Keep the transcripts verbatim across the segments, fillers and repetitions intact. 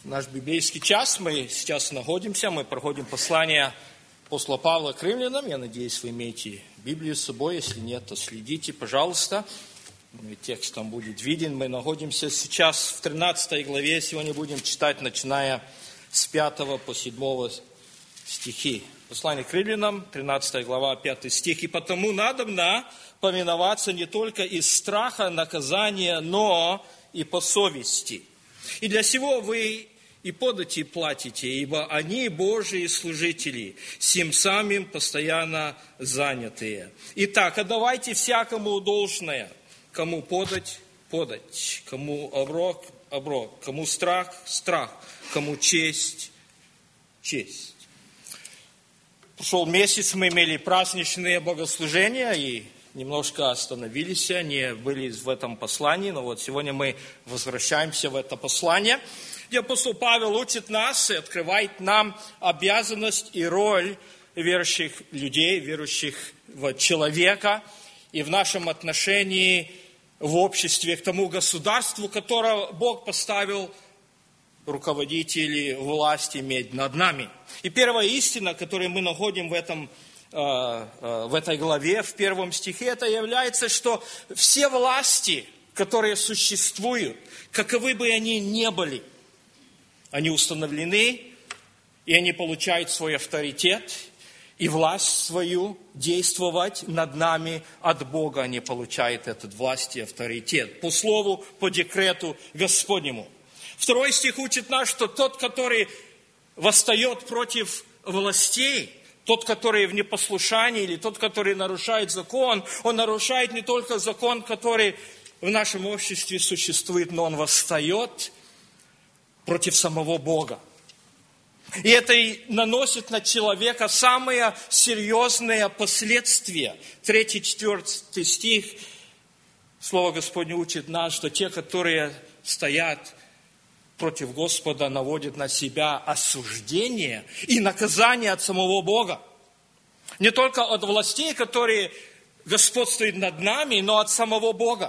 Наш библейский час, мы сейчас находимся, мы проходим послание апостола Павла к римлянам. Я надеюсь, вы имеете Библию с собой, если нет, то следите, пожалуйста. Текст там будет виден. Мы находимся сейчас в тринадцатой главе, сегодня будем читать, начиная с пятого по седьмого стихи. Послание к римлянам, тринадцатая глава, пятый стих. «И потому надобно повиноваться не только из страха наказания, но и по совести. И для сего вы и подати платите, ибо они Божьи служители, сим самим постоянно занятые. Итак, отдавайте всякому должное, кому подать, подать, кому оброк, оброк, кому страх, страх, кому честь, честь». Прошел месяц, мы имели праздничные богослужения и немножко остановились, не были в этом послании, но вот сегодня мы возвращаемся в это послание, где апостол Павел учит нас и открывает нам обязанность и роль верующих людей, верующих в человека и в нашем отношении в обществе к тому государству, которое Бог поставил руководители власти иметь над нами. И первая истина, которую мы находим в этом в этой главе, в первом стихе, это является, что все власти, которые существуют, каковы бы они ни были, они установлены, и они получают свой авторитет и власть свою действовать над нами от Бога. Они получают этот власть и авторитет по слову, по декрету Господнему. Второй стих учит нас, что тот, который восстает против властей, тот, который в непослушании, или тот, который нарушает закон, он нарушает не только закон, который в нашем обществе существует, но он восстает против самого Бога. И это и наносит на человека самые серьезные последствия. Третий, четвертый стих, Слово Господне учит нас, что те, которые стоят против Господа, наводит на себя осуждение и наказание от самого Бога. Не только от властей, которые господствуют над нами, но от самого Бога.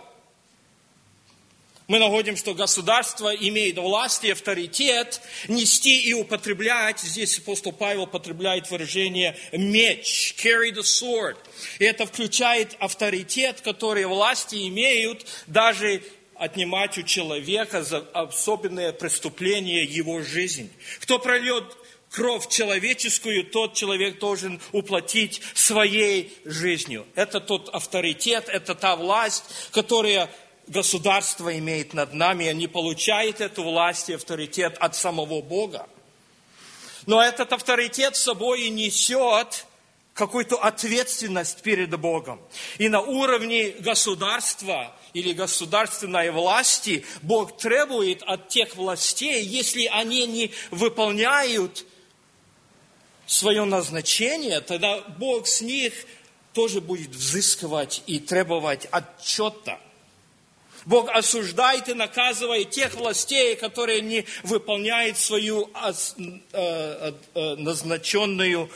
Мы находим, что государство имеет власть и авторитет нести и употреблять. Здесь апостол Павел употребляет выражение «меч», «carry the sword». И это включает авторитет, который власти имеют даже отнимать у человека за особенное преступление его жизни. Кто прольет кровь человеческую, тот человек должен уплатить своей жизнью. Это тот авторитет, это та власть, которая государство имеет над нами. Они получают эту власть и авторитет от самого Бога. Но этот авторитет с собой и несет какую-то ответственность перед Богом. И на уровне государства или государственной власти Бог требует от тех властей, если они не выполняют свое назначение, тогда Бог с них тоже будет взыскивать и требовать отчета. Бог осуждает и наказывает тех властей, которые не выполняют свою назначенную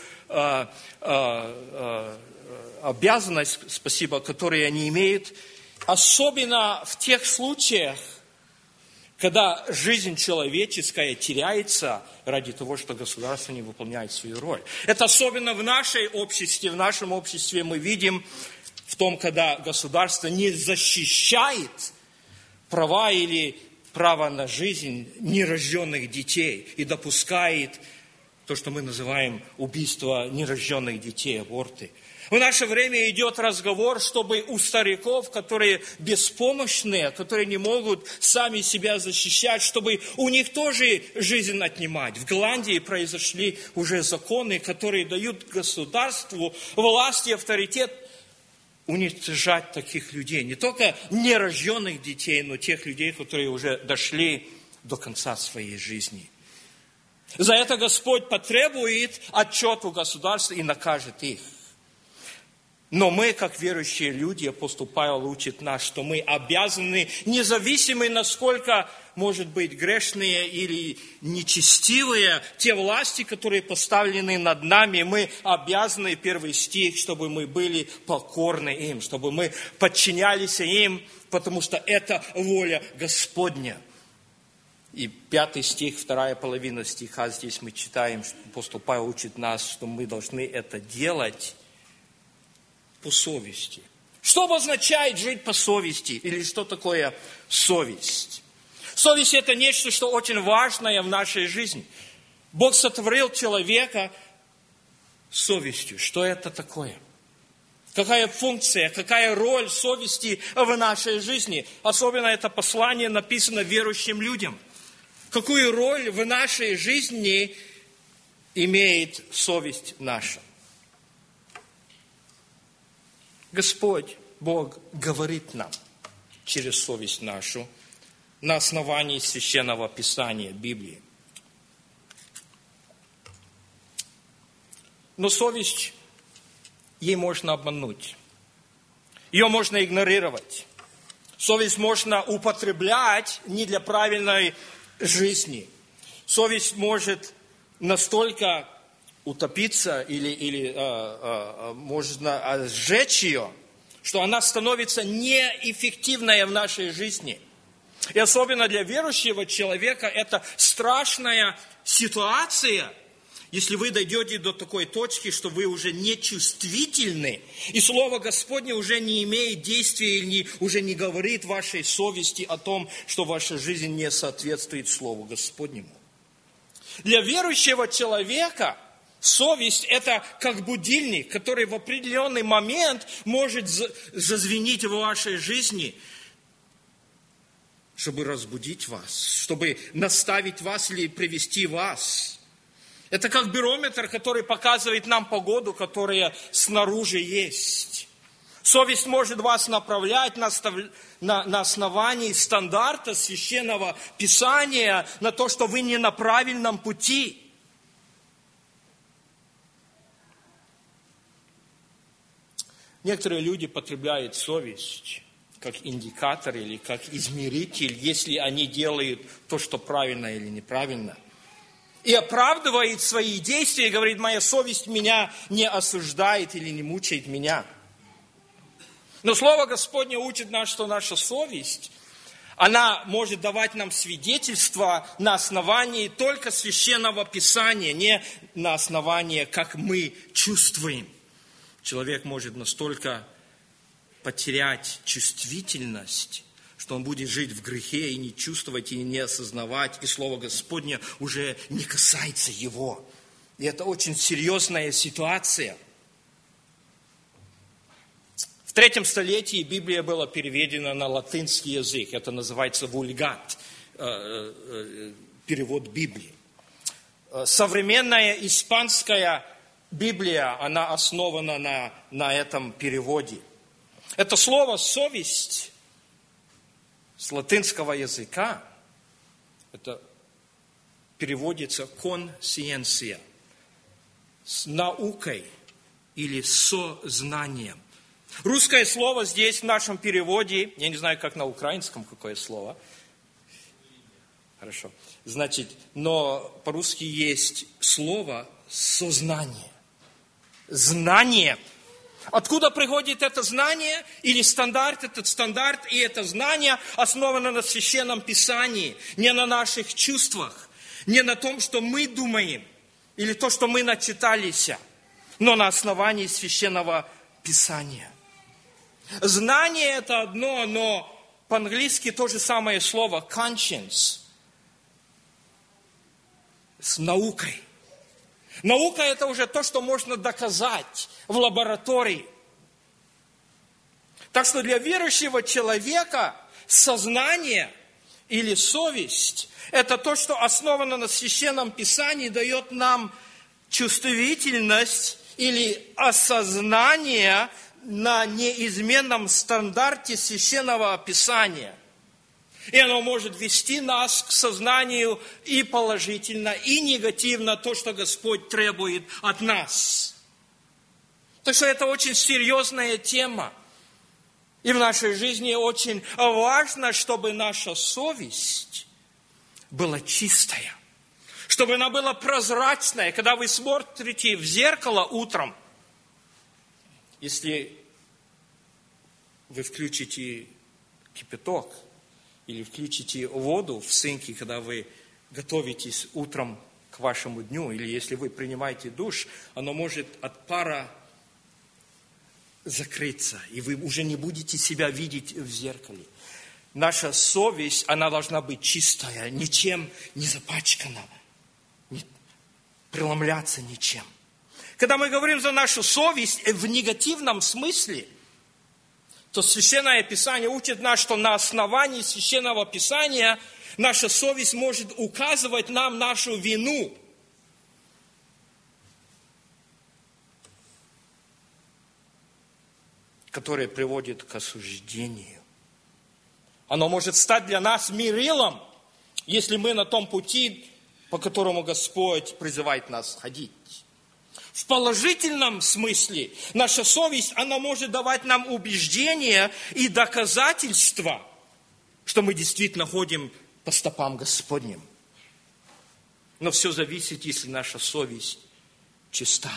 обязанность, спасибо, которую они имеют, особенно в тех случаях, когда жизнь человеческая теряется ради того, что государство не выполняет свою роль. Это особенно в нашей обществе, в нашем обществе мы видим в том, когда государство не защищает права или право на жизнь нерожденных детей и допускает то, что мы называем убийство нерожденных детей, аборты. В наше время идет разговор, чтобы у стариков, которые беспомощные, которые не могут сами себя защищать, чтобы у них тоже жизнь отнимать. В Голландии произошли уже законы, которые дают государству власть и авторитет уничтожать таких людей. Не только нерожденных детей, но тех людей, которые уже дошли до конца своей жизни. За это Господь потребует отчет у государства и накажет их. Но мы, как верующие люди, апостол Павел учит нас, что мы обязаны, независимо насколько, может быть, грешные или нечестивые, те власти, которые поставлены над нами, мы обязаны, первый стих, чтобы мы были покорны им, чтобы мы подчинялись им, потому что это воля Господня. И пятый стих, вторая половина стиха, здесь мы читаем, что апостол Павел учит нас, что мы должны это делать по совести. Что обозначает жить по совести? Или что такое совесть? Совесть – это нечто, что очень важное в нашей жизни. Бог сотворил человека совестью. Что это такое? Какая функция, какая роль совести в нашей жизни? Особенно это послание написано верующим людям. Какую роль в нашей жизни имеет совесть наша? Господь, Бог говорит нам через совесть нашу на основании Священного Писания, Библии. Но совесть, ей можно обмануть. Ее можно игнорировать. Совесть можно употреблять не для правильной жизни. Совесть может настолько утопиться или, или а, а, можно сжечь ее, что она становится неэффективной в нашей жизни. И особенно для верующего человека это страшная ситуация, если вы дойдете до такой точки, что вы уже не чувствительны, и Слово Господне уже не имеет действия, или не, уже не говорит вашей совести о том, что ваша жизнь не соответствует Слову Господнему. Для верующего человека совесть – это как будильник, который в определенный момент может зазвенить в вашей жизни, чтобы разбудить вас, чтобы наставить вас или привести вас. Это как барометр, который показывает нам погоду, которая снаружи есть. Совесть может вас направлять на, на, на основании стандарта Священного Писания на то, что вы не на правильном пути. Некоторые люди потребляют совесть как индикатор или как измеритель, если они делают то, что правильно или неправильно. И оправдывает свои действия и говорит, моя совесть меня не осуждает или не мучает меня. Но Слово Господне учит нас, что наша совесть, она может давать нам свидетельство на основании только Священного Писания, не на основании, как мы чувствуем. Человек может настолько потерять чувствительность, что он будет жить в грехе и не чувствовать, и не осознавать, и Слово Господне уже не касается его. И это очень серьезная ситуация. В третьем столетии Библия была переведена на латинский язык. Это называется вульгат, перевод Библии. Современная испанская Библия, она основана на, на этом переводе. Это слово «совесть» с латинского языка, это переводится «консиенция», с наукой или сознанием. Русское слово здесь в нашем переводе, я не знаю, как на украинском какое слово. Хорошо. Значит, но по-русски есть слово «сознание». Знание. Откуда приходит это знание или стандарт? Этот стандарт и это знание основано на Священном Писании, не на наших чувствах, не на том, что мы думаем или то, что мы начитались, но на основании Священного Писания. Знание – это одно, но по-английски то же самое слово conscience с наукой. Наука – это уже то, что можно доказать в лаборатории. Так что для верующего человека сознание или совесть – это то, что основано на Священном Писании, дает нам чувствительность или осознание на неизменном стандарте Священного Писания. И оно может вести нас к сознанию и положительно, и негативно то, что Господь требует от нас. Так что это очень серьезная тема. И в нашей жизни очень важно, чтобы наша совесть была чистая. Чтобы она была прозрачная. Когда вы смотрите в зеркало утром, если вы включите кипяток, или включите воду в синке, когда вы готовитесь утром к вашему дню, или если вы принимаете душ, оно может от пара закрыться, и вы уже не будете себя видеть в зеркале. Наша совесть, она должна быть чистая, ничем не запачкана, не преломляться ничем. Когда мы говорим за нашу совесть в негативном смысле, то Священное Писание учит нас, что на основании Священного Писания наша совесть может указывать нам нашу вину. Которое приводит к осуждению. Оно может стать для нас мерилом, если мы на том пути, по которому Господь призывает нас ходить. В положительном смысле наша совесть, она может давать нам убеждения и доказательства, что мы действительно ходим по стопам Господним. Но все зависит, если наша совесть чиста.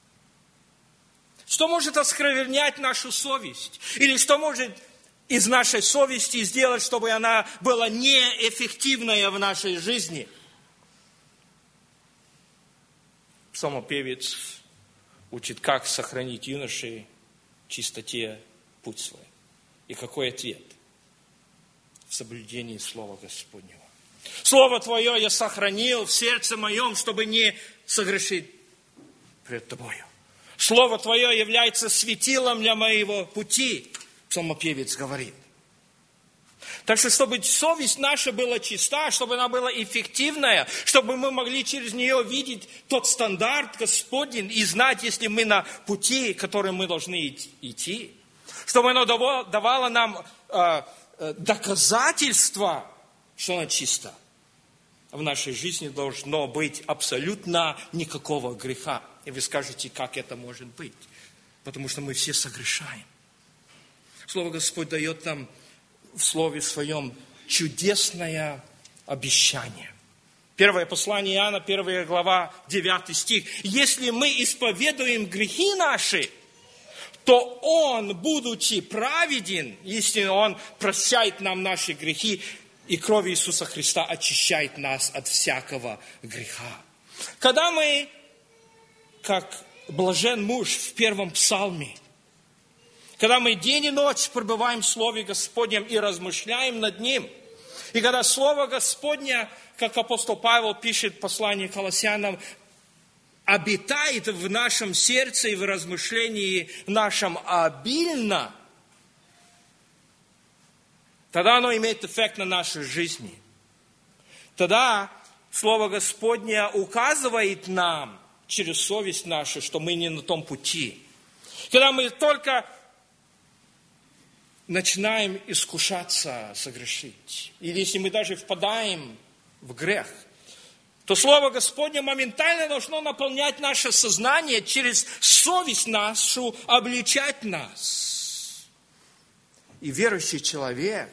Что может осквернять нашу совесть? Или что может из нашей совести сделать, чтобы она была неэффективная в нашей жизни? Псалмопевец учит, как сохранить юношей в чистоте путь свой. И какой ответ? В соблюдении Слова Господнего. Слово Твое я сохранил в сердце моем, чтобы не согрешить пред Тобою. Слово Твое является светилом для моего пути, псалмопевец говорит. Так что, чтобы совесть наша была чиста, чтобы она была эффективная, чтобы мы могли через нее видеть тот стандарт Господень и знать, если мы на пути, которым мы должны идти, чтобы оно давало нам э, э, доказательства, что она чиста. В нашей жизни должно быть абсолютно никакого греха. И вы скажете, как это может быть? Потому что мы все согрешаем. Слово Господь дает нам в Слове Своем чудесное обещание. Первое послание Иоанна, первая глава, девятый стих. Если мы исповедуем грехи наши, то Он, будучи праведен, если Он прощает нам наши грехи, и кровь Иисуса Христа очищает нас от всякого греха. Когда мы, как блажен муж в первом псалме, когда мы день и ночь пребываем в Слове Господнем и размышляем над Ним, и когда Слово Господне, как апостол Павел пишет в послании к Колоссянам, обитает в нашем сердце и в размышлении нашем обильно, тогда оно имеет эффект на нашей жизни. Тогда Слово Господне указывает нам через совесть нашу, что мы не на том пути. Когда мы только начинаем искушаться согрешить, или если мы даже впадаем в грех, то Слово Господне моментально должно наполнять наше сознание, через совесть нашу обличать нас. И верующий человек,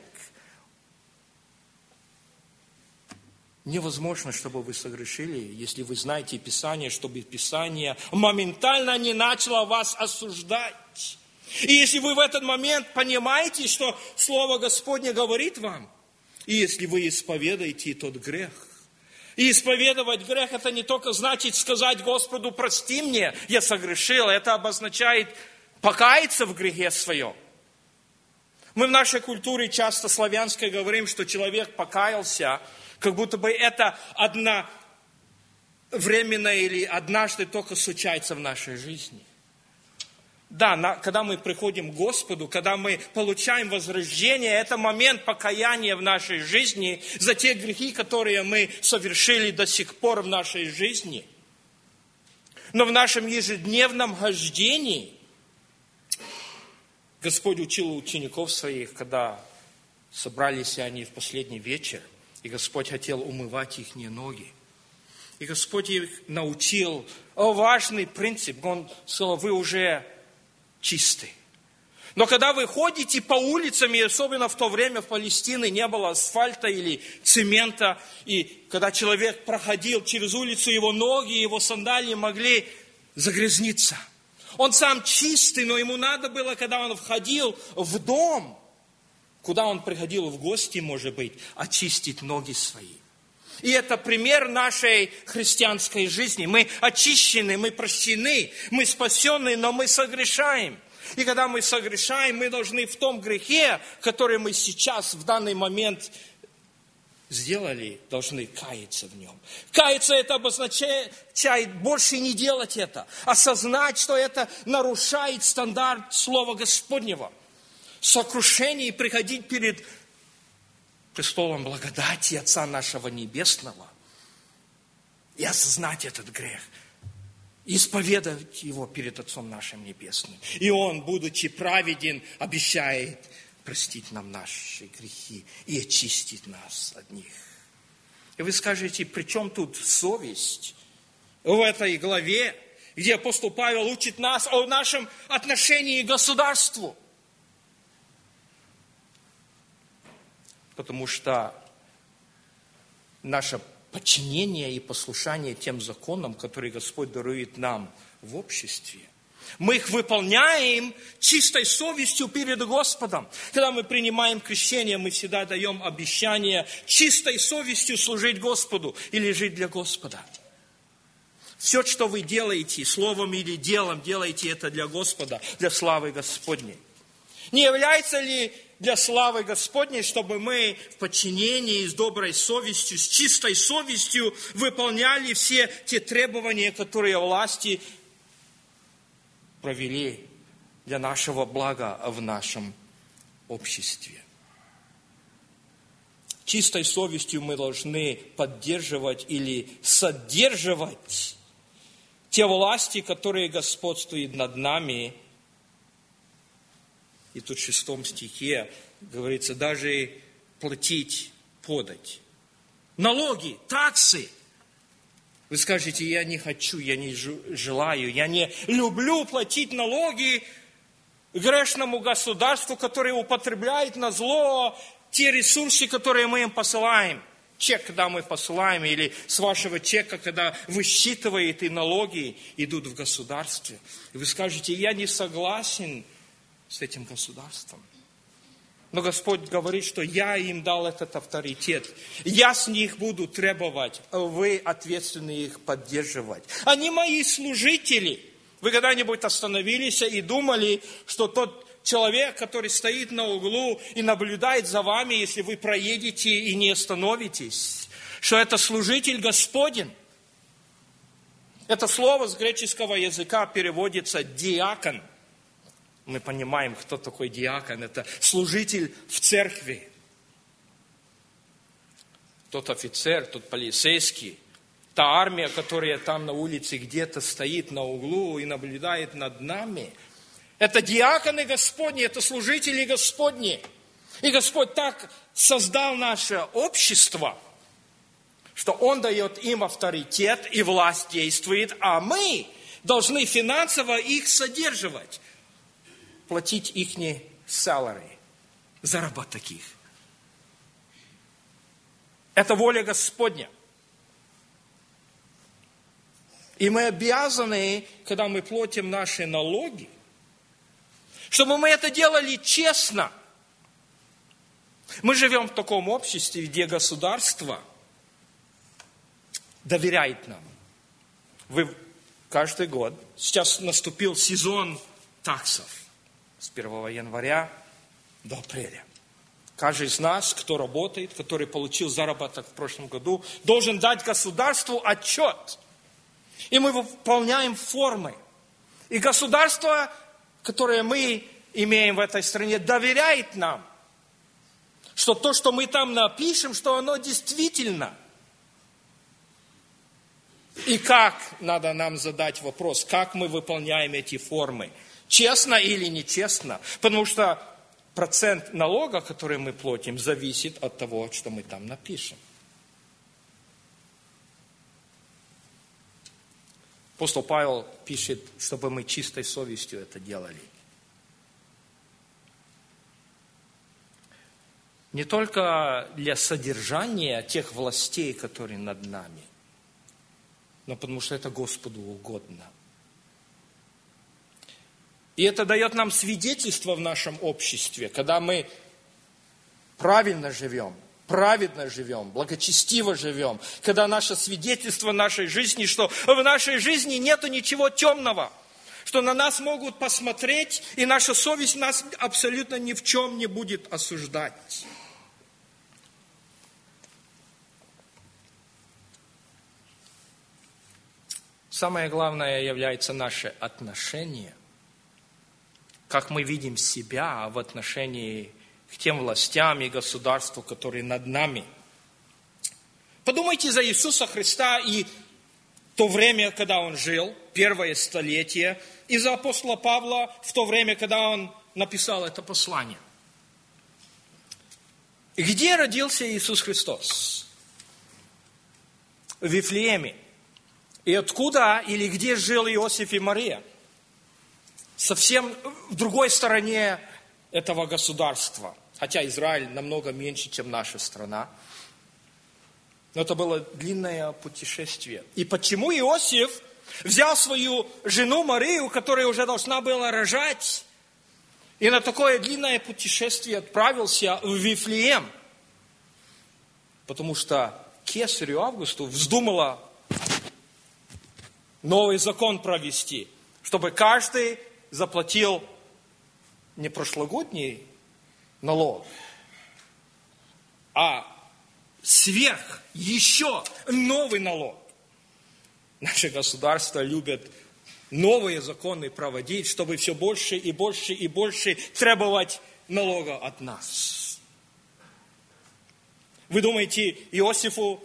невозможно, чтобы вы согрешили, если вы знаете Писание, чтобы Писание моментально не начало вас осуждать. И если вы в этот момент понимаете, что Слово Господне говорит вам, и если вы исповедаете тот грех, и исповедовать грех, это не только значит сказать Господу, прости мне, я согрешил, это обозначает покаяться в грехе своем. Мы в нашей культуре часто славянской говорим, что человек покаялся, как будто бы это одновременно или однажды только случается в нашей жизни. Да, на, когда мы приходим к Господу, когда мы получаем возрождение, это момент покаяния в нашей жизни за те грехи, которые мы совершили до сих пор в нашей жизни. Но в нашем ежедневном хождении Господь учил учеников своих, когда собрались они в последний вечер, и Господь хотел умывать их ноги. И Господь их научил о важный принцип. Он сказал, вы уже чисты. Но когда вы ходите по улицам, и особенно в то время в Палестине не было асфальта или цемента, и когда человек проходил через улицу, его ноги, его сандалии могли загрязниться. Он сам чистый, но ему надо было, когда он входил в дом, куда он приходил в гости, может быть, очистить ноги свои. И это пример нашей христианской жизни. Мы очищены, мы прощены, мы спасены, но мы согрешаем. И когда мы согрешаем, мы должны в том грехе, который мы сейчас, в данный момент сделали, должны каяться в нем. Каяться это обозначает больше не делать это. Осознать, что это нарушает стандарт Слова Господнего. Сокрушение и приходить перед престолом благодати Отца нашего Небесного и осознать этот грех, исповедовать его перед Отцом нашим Небесным. И Он, будучи праведен, обещает простить нам наши грехи и очистить нас от них. И вы скажете, при чем тут совесть в этой главе, где апостол Павел учит нас о нашем отношении к государству? Потому что наше подчинение и послушание тем законам, которые Господь дарует нам в обществе, мы их выполняем чистой совестью перед Господом. Когда мы принимаем крещение, мы всегда даем обещание чистой совестью служить Господу или жить для Господа. Все, что вы делаете, словом или делом, делаете это для Господа, для славы Господней. Не является ли для славы Господней, чтобы мы в подчинении с доброй совестью, с чистой совестью выполняли все те требования, которые власти провели для нашего блага в нашем обществе? Чистой совестью мы должны поддерживать или содерживать те власти, которые господствуют над нами. И тут в шестом стихе говорится, даже платить подать. Налоги, таксы. Вы скажете, я не хочу, я не желаю, я не люблю платить налоги грешному государству, которое употребляет на зло те ресурсы, которые мы им посылаем. Чек, когда мы посылаем, или с вашего чека, когда высчитывает, и налоги идут в государстве. И вы скажете, я не согласен с этим государством. Но Господь говорит, что я им дал этот авторитет. Я с них буду требовать, а вы ответственны их поддерживать. Они мои служители. Вы когда-нибудь остановились и думали, что тот человек, который стоит на углу и наблюдает за вами, если вы проедете и не остановитесь, что это служитель Господень? Это слово с греческого языка переводится «диакон». Мы понимаем, кто такой диакон. Это служитель в церкви. Тот офицер, тот полицейский, та армия, которая там на улице где-то стоит на углу и наблюдает над нами. Это диаконы Господни, это служители Господни. И Господь так создал наше общество, что Он дает им авторитет, и власть действует, а мы должны финансово их содерживать. Платить их salary, заработок их. Это воля Господня. И мы обязаны, когда мы платим наши налоги, чтобы мы это делали честно. Мы живем в таком обществе, где государство доверяет нам. Вы каждый год, сейчас наступил сезон таксов. С первого января до апреля. Каждый из нас, кто работает, который получил заработок в прошлом году, должен дать государству отчет. И мы выполняем формы. И государство, которое мы имеем в этой стране, доверяет нам, что то, что мы там напишем, что оно действительно. И как, надо нам задать вопрос, как мы выполняем эти формы? Честно или нечестно? Потому что процент налога, который мы платим, зависит от того, что мы там напишем. Апостол Павел пишет, чтобы мы чистой совестью это делали. Не только для содержания тех властей, которые над нами, но потому что это Господу угодно. И это дает нам свидетельство в нашем обществе, когда мы правильно живем, праведно живем, благочестиво живем, когда наше свидетельство нашей жизни, что в нашей жизни нету ничего темного, что на нас могут посмотреть, и наша совесть нас абсолютно ни в чем не будет осуждать. Самое главное является наше отношение, как мы видим себя в отношении к тем властям и государству, которые над нами. Подумайте за Иисуса Христа и то время, когда Он жил, первое столетие, и за апостола Павла в то время, когда он написал это послание. Где родился Иисус Христос? В Вифлееме. И откуда или где жил Иосиф и Мария? Совсем в другой стороне этого государства. Хотя Израиль намного меньше, чем наша страна. Но это было длинное путешествие. И почему Иосиф взял свою жену Марию, которая уже должна была рожать, и на такое длинное путешествие отправился в Вифлеем? Потому что кесарю Августу вздумала новый закон провести, чтобы каждый заплатил не прошлогодний налог, а сверх еще новый налог. Наше государство любит новые законы проводить, чтобы все больше и больше и больше требовать налога от нас. Вы думаете, Иосифу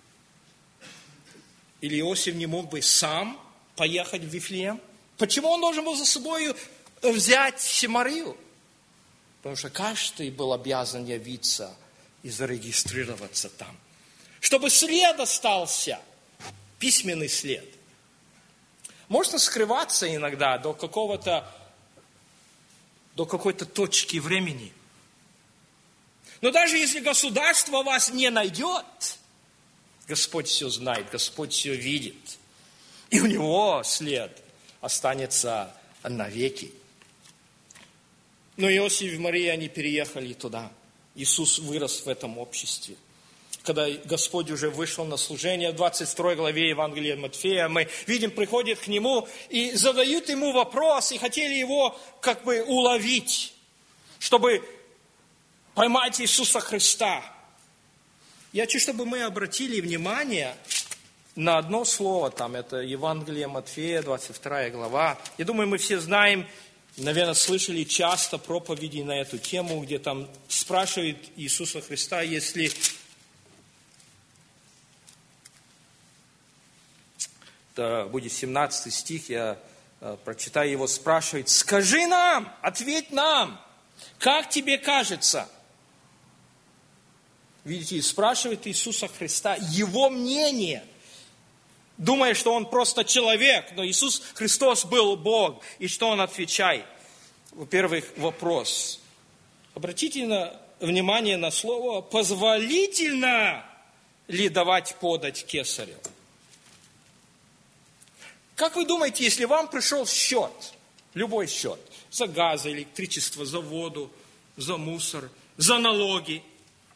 или Иосиф не мог бы сам поехать в Вифлеем? Почему он должен был за собой взять Марию? Потому что каждый был обязан явиться и зарегистрироваться там. Чтобы след остался, письменный след. Можно скрываться иногда до какого-то, до какой-то точки времени. Но даже если государство вас не найдет, Господь все знает, Господь все видит. И у Него след останется навеки. Но Иосиф и Мария, они переехали туда. Иисус вырос в этом обществе. Когда Господь уже вышел на служение, в двадцать второй главе Евангелия Матфея, мы видим, приходят к Нему и задают Ему вопрос, и хотели Его как бы уловить, чтобы поймать Иисуса Христа. Я хочу, чтобы мы обратили внимание на одно слово, там, это Евангелие Матфея, двадцать вторая глава. Я думаю, мы все знаем, наверное, слышали часто проповеди на эту тему, где там спрашивает Иисуса Христа, если это будет семнадцатый стих, я прочитаю его, спрашивает: «Скажи нам, ответь нам, как тебе кажется?» Видите, спрашивает Иисуса Христа его мнение, думая, что он просто человек, но Иисус Христос был Бог. И что он отвечает? Во-первых, вопрос. Обратите на, внимание на слово «позволительно ли давать подать кесарю?» Как вы думаете, если вам пришел счет, любой счет, за газ, за электричество, за воду, за мусор, за налоги,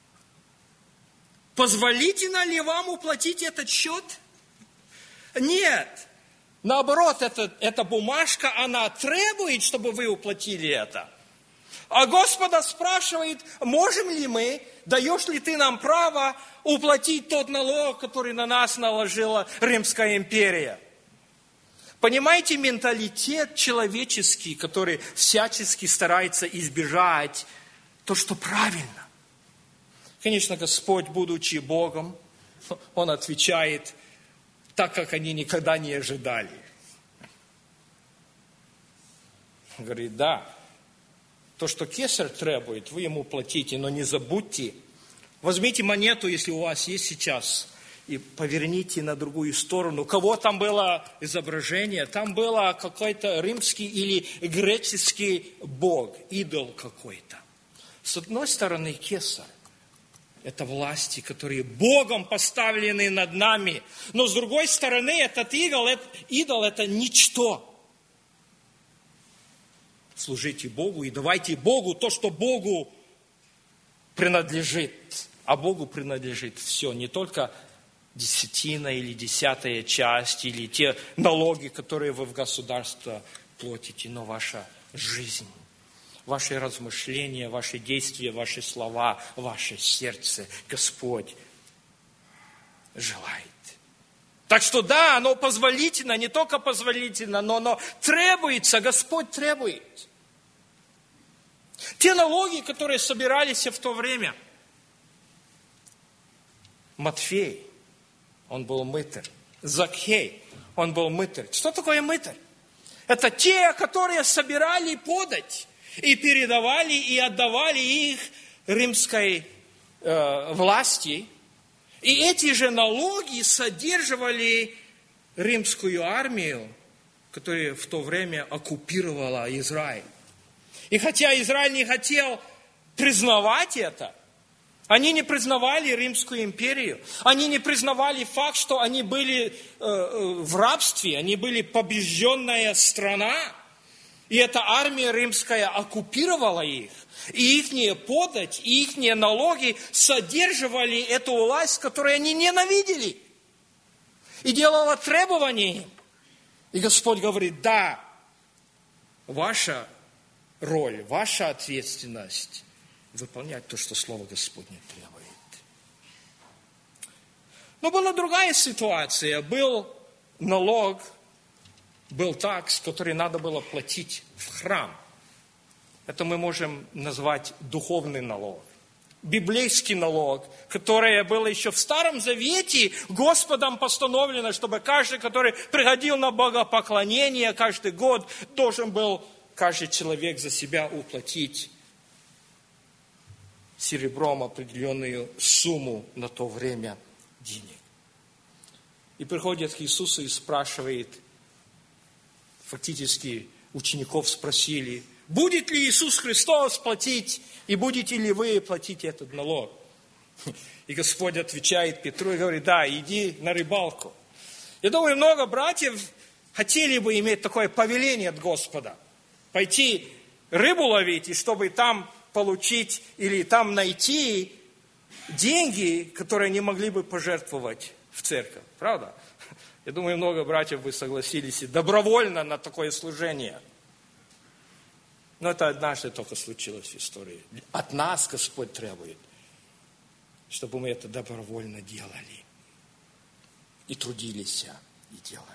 позволительно ли вам уплатить этот счет? Нет. Наоборот, это, эта бумажка, она требует, чтобы вы уплатили это. А Господа спрашивает, можем ли мы, даешь ли ты нам право уплатить тот налог, который на нас наложила Римская империя? Понимаете, менталитет человеческий, который всячески старается избежать то, что правильно. Конечно, Господь, будучи Богом, Он отвечает так, как они никогда не ожидали. Он говорит, да, то, что кесарь требует, вы ему платите, но не забудьте. Возьмите монету, если у вас есть сейчас, и поверните на другую сторону. У кого там было изображение? Там было какой-то римский или греческий бог, идол какой-то. С одной стороны, кесарь. Это власти, которые Богом поставлены над нами. Но с другой стороны, этот идол, этот идол это ничто. Служите Богу и давайте Богу то, что Богу принадлежит. А Богу принадлежит все, не только десятина или десятая часть, или те налоги, которые вы в государство платите, но ваша жизнь, ваши размышления, ваши действия, ваши слова, ваше сердце Господь желает. Так что да, оно позволительно, не только позволительно, но оно требуется, Господь требует. Те налоги, которые собирались в то время. Матфей, он был мытарь. Закхей, он был мытарь. Что такое мытарь? Это те, которые собирали подать и передавали, и отдавали их римской э, власти. И эти же налоги содерживали римскую армию, которая в то время оккупировала Израиль. И хотя Израиль не хотел признавать это, они не признавали Римскую империю, они не признавали факт, что они были э, в рабстве, они были побежденная страна, и эта армия римская оккупировала их. И их подать, и их налоги содерживали эту власть, которую они ненавидели. И делала требования им. И Господь говорит, да, ваша роль, ваша ответственность выполнять то, что Слово Господне требует. Но была другая ситуация. Был налог, был такс, который надо было платить в храм. Это мы можем назвать духовный налог. Библейский налог, который был еще в Старом Завете, Господом постановлено, чтобы каждый, который приходил на богопоклонение каждый год, должен был каждый человек за себя уплатить серебром определенную сумму на то время денег. И приходит к Иисусу и спрашивает, фактически учеников спросили, будет ли Иисус Христос платить, и будете ли вы платить этот налог? И Господь отвечает Петру и говорит, да, иди на рыбалку. Я думаю, много братьев хотели бы иметь такое повеление от Господа. Пойти рыбу ловить, и чтобы там получить или там найти деньги, которые они могли бы пожертвовать в церковь. Правда? Я думаю, много братьев бы согласились и добровольно на такое служение. Но это однажды только случилось в истории. От нас Господь требует, чтобы мы это добровольно делали. И трудились, и делали.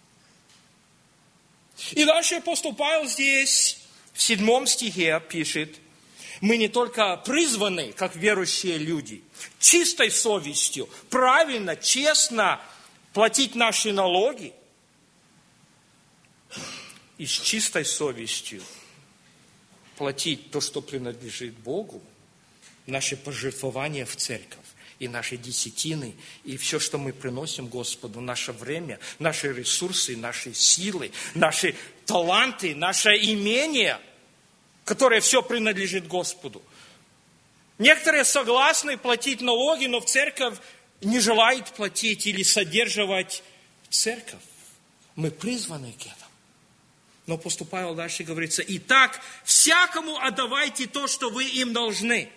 И дальше апостол Павел здесь, в седьмом стихе пишет, мы не только призваны, как верующие люди, чистой совестью, правильно, честно платить наши налоги, и с чистой совестью платить то, что принадлежит Богу, наши пожертвования в церковь, и наши десятины, и все, что мы приносим Господу, наше время, наши ресурсы, наши силы, наши таланты, наше имение, которое все принадлежит Господу. Некоторые согласны платить налоги, но в церковь не желают платить или содержать церковь. Мы призваны к этому. Но апостол Павел дальше говорится, итак, всякому отдавайте то, что вы им должны.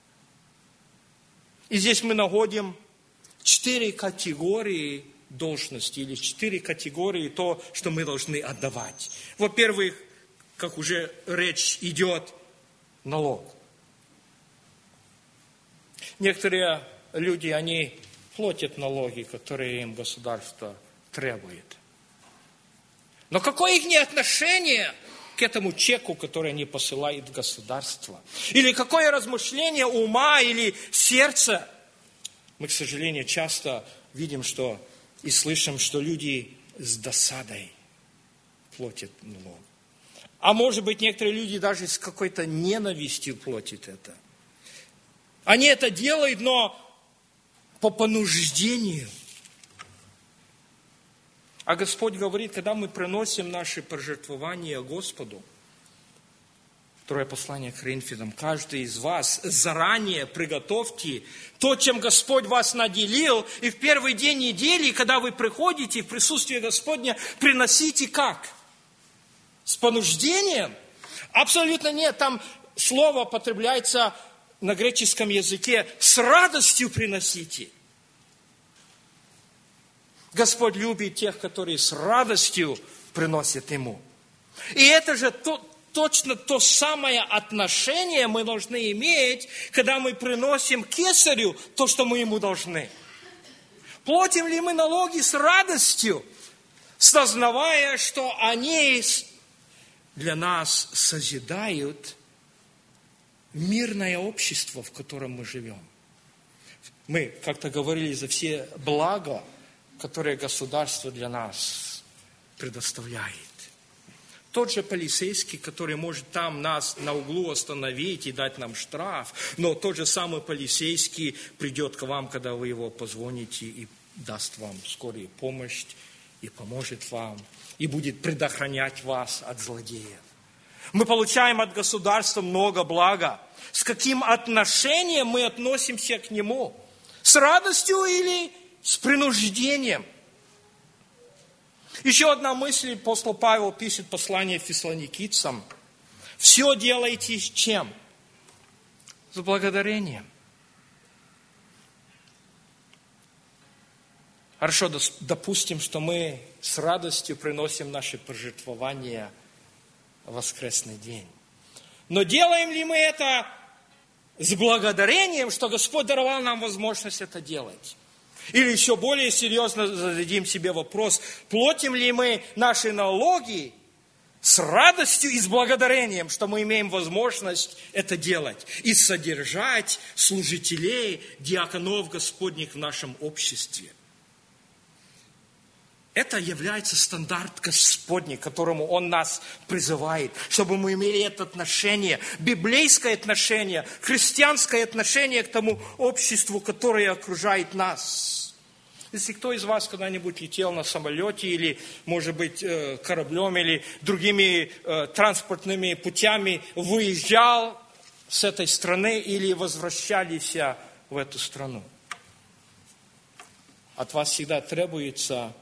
И здесь мы находим четыре категории должности, или четыре категории то, что мы должны отдавать. Во-первых, как уже речь идет, налог. Некоторые люди, они платят налоги, которые им государство требует. Но какое их отношение к этому чеку, который они посылают в государство? Или какое размышление ума или сердца? Мы, к сожалению, часто видим, что и слышим, что люди с досадой платят налог. А может быть, некоторые люди даже с какой-то ненавистью платят это. Они это делают, но по понуждению. А Господь говорит, когда мы приносим наши пожертвования Господу, второе послание к Коринфянам, каждый из вас заранее приготовьте то, чем Господь вас наделил, и в первый день недели, когда вы приходите в присутствие Господня, приносите как? С понуждением? Абсолютно нет. Там слово употребляется на греческом языке «с радостью приносите». Господь любит тех, которые с радостью приносят Ему. И это же то, точно то самое отношение мы должны иметь, когда мы приносим кесарю то, что мы ему должны. Платим ли мы налоги с радостью, сознавая, что они для нас созидают мирное общество, в котором мы живем. Мы как-то говорили за все блага, которые государство для нас предоставляет. Тот же полицейский, который может там нас на углу остановить и дать нам штраф, но тот же самый полицейский придет к вам, когда вы его позвоните, и даст вам скорую помощь, и поможет вам, и будет предохранять вас от злодеев. Мы получаем от государства много блага. С каким отношением мы относимся к нему? С радостью или с принуждением? Еще одна мысль, апостол Павел пишет послание фессалоникийцам. Все делайте с чем? С благодарением. Хорошо, допустим, что мы с радостью приносим наши пожертвования в воскресный день. Но делаем ли мы это с благодарением, что Господь даровал нам возможность это делать? Или еще более серьезно зададим себе вопрос, платим ли мы наши налоги с радостью и с благодарением, что мы имеем возможность это делать и содержать служителей, диаконов Господних в нашем обществе. Это является стандарт Господний, к которому Он нас призывает, чтобы мы имели это отношение, библейское отношение, христианское отношение к тому обществу, которое окружает нас. Если кто из вас когда-нибудь летел на самолете или, может быть, кораблем или другими транспортными путями, выезжал с этой страны или возвращались в эту страну, от вас всегда требуется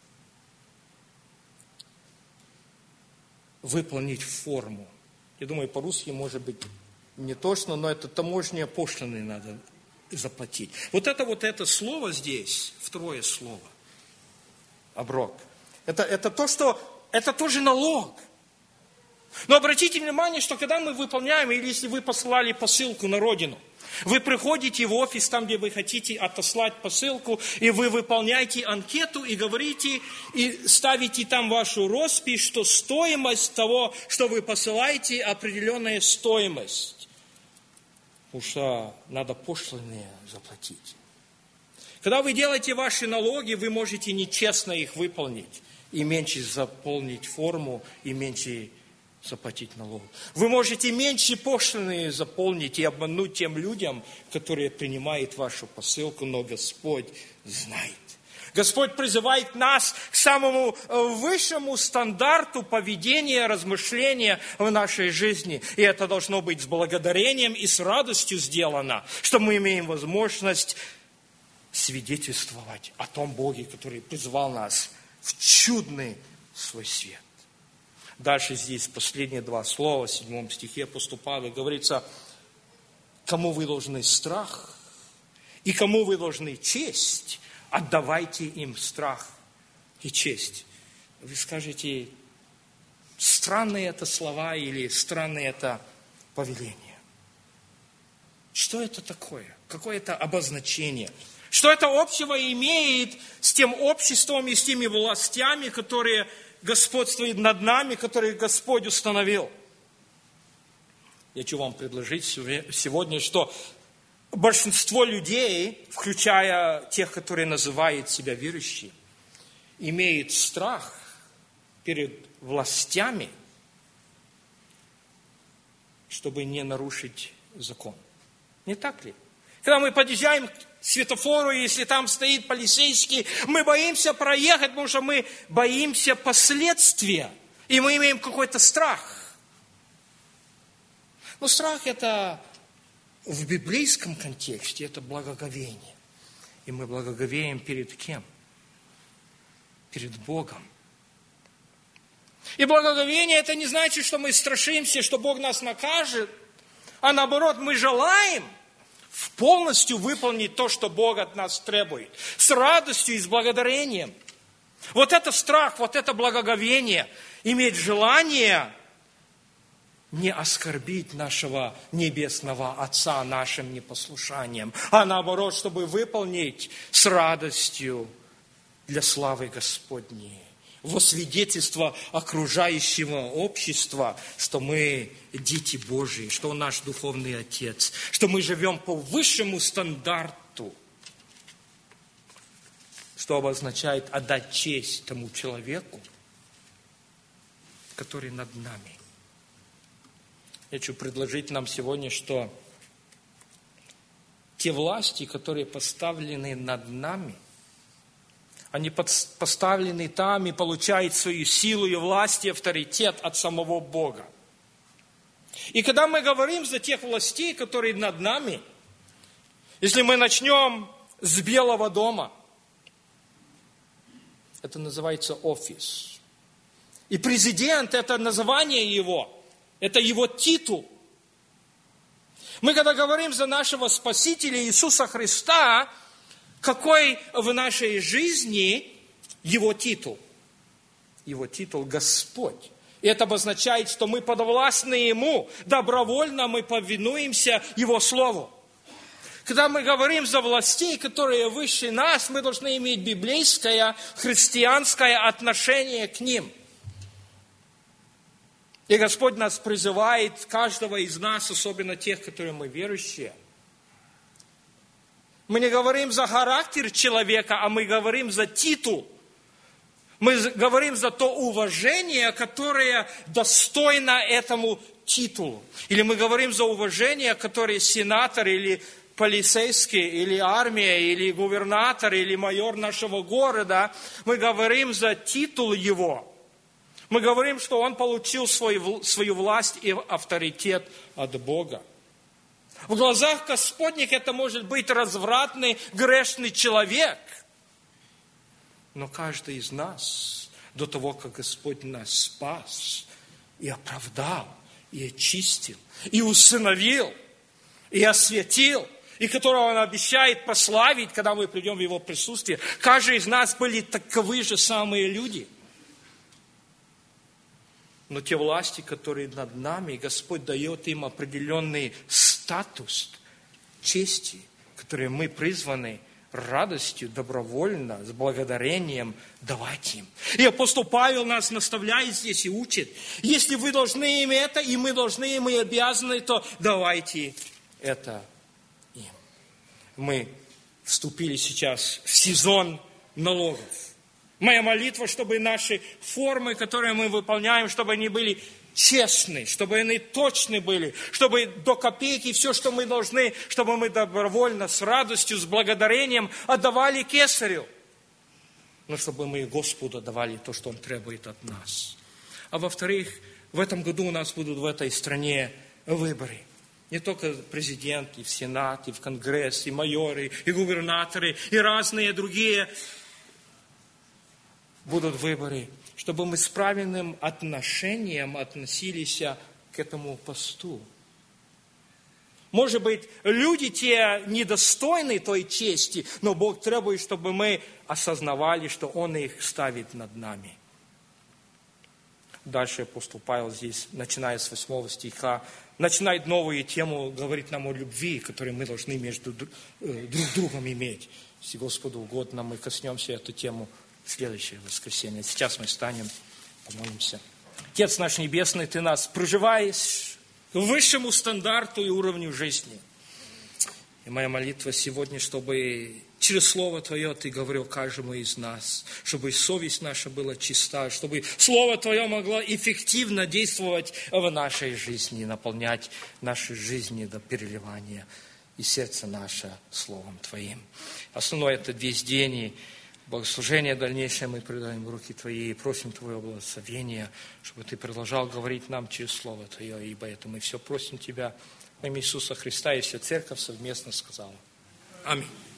выполнить форму. Я думаю, по-русски, может быть, не точно, но это таможня пошлины надо заплатить. Вот это вот это слово здесь, второе слово, оброк, это, это то, что, это тоже налог. Но обратите внимание, что когда мы выполняем, или если вы посылали посылку на родину, вы приходите в офис, там, где вы хотите отослать посылку, и вы выполняете анкету, и говорите, и ставите там вашу роспись, что стоимость того, что вы посылаете, определенная стоимость. Потому что надо пошлины заплатить. Когда вы делаете ваши налоги, вы можете нечестно их выполнить, и меньше заполнить форму, и меньше заплатить налог. Вы можете меньше пошлины заполнить и обмануть тем людям, которые принимают вашу посылку, но Господь знает. Господь призывает нас к самому высшему стандарту поведения, размышления в нашей жизни. И это должно быть с благодарением и с радостью сделано, что мы имеем возможность свидетельствовать о том Боге, который призвал нас в чудный свой свет. Дальше здесь последние два слова, в седьмом стихе апостол Павел говорится, кому вы должны страх и кому вы должны честь, отдавайте им страх и честь. Вы скажете, странные это слова или странное это повеление. Что это такое? Какое это обозначение? Что это общего имеет с тем обществом и с теми властями, которые господствует над нами, который Господь установил? Я хочу вам предложить сегодня, что большинство людей, включая тех, которые называют себя верующими, имеют страх перед властями, чтобы не нарушить закон. Не так ли? Когда мы подъезжаем к светофору, если там стоит полицейский, мы боимся проехать, потому что мы боимся последствия. И мы имеем какой-то страх. Но страх это в библейском контексте, это благоговение. И мы благоговеем перед кем? Перед Богом. И благоговение это не значит, что мы страшимся, что Бог нас накажет. а наоборот, мы желаем полностью выполнить то, что Бог от нас требует. С радостью и с благодарением. Вот это страх, вот это благоговение, иметь желание не оскорбить нашего Небесного Отца нашим непослушанием, а наоборот, чтобы выполнить с радостью для славы Господней, во свидетельство окружающего общества, что мы дети Божьи, что Он наш духовный Отец, что мы живем по высшему стандарту, что обозначает отдать честь тому человеку, который над нами. Я хочу предложить нам сегодня, что те власти, которые поставлены над нами, они поставлены там и получают свою силу и власть и авторитет от самого Бога. И когда мы говорим за тех властей, которые над нами, если мы начнем с Белого дома, это называется офис. И президент, это название его, это его титул. Мы когда говорим за нашего Спасителя Иисуса Христа, какой в нашей жизни его титул? Его титул Господь. И это обозначает, что мы подвластны Ему, добровольно мы повинуемся Его Слову. Когда мы говорим за властей, которые выше нас, мы должны иметь библейское, христианское отношение к ним. И Господь нас призывает, каждого из нас, особенно тех, которые мы верующие. Мы не говорим за характер человека, а мы говорим за титул. Мы говорим за то уважение, которое достойно этому титулу. Или мы говорим за уважение, которое сенатор или полицейский, или армия, или губернатор, или майор нашего города. Мы говорим за титул его. Мы говорим, что он получил свою, свою власть и авторитет от Бога. В глазах Господних это может быть развратный, грешный человек. Но каждый из нас, до того, как Господь нас спас, и оправдал, и очистил, и усыновил, и осветил, и которого Он обещает прославить, когда мы придем в Его присутствие, каждый из нас были таковы же самые люди. Но те власти, которые над нами, Господь дает им определенный статус чести, которые мы призваны радостью, добровольно, с благодарением давать им. И апостол Павел нас наставляет здесь и учит. Если вы должны им это, и мы должны им и обязаны, то давайте это им. Мы вступили сейчас в сезон налогов. Моя молитва, чтобы наши формы, которые мы выполняем, чтобы они были честны, чтобы они точны были, чтобы до копейки все, что мы должны, чтобы мы добровольно, с радостью, с благодарением отдавали кесарю. Но чтобы мы Господу давали то, что Он требует от нас. А во-вторых, в этом году у нас будут в этой стране выборы. Не только президент, и в Сенат, и в Конгресс, и майоры, и губернаторы, и разные другие будут выборы, чтобы мы с правильным отношением относились к этому посту. Может быть, люди те недостойны той чести, но Бог требует, чтобы мы осознавали, что Он их ставит над нами. Дальше апостол Павел здесь, начиная с восьмого стиха, начинает новую тему, говорит нам о любви, которую мы должны между друг другом иметь. Если Господу угодно, мы коснемся эту тему в следующее воскресенье. Сейчас мы встанем, помолимся. Отец наш Небесный, Ты нас проживаешь к высшему стандарту и уровню жизни. И моя молитва сегодня, чтобы через Слово Твое Ты говорил каждому из нас, чтобы совесть наша была чиста, чтобы Слово Твое могло эффективно действовать в нашей жизни, наполнять наши жизни до переливания и сердце наше Словом Твоим. Основной этот весь день и богослужение дальнейшее мы предаем в руки Твои и просим Твоего благословения, чтобы Ты продолжал говорить нам через Слово Твое, ибо это мы все просим Тебя во имя Иисуса Христа, и вся церковь совместно сказала. Аминь.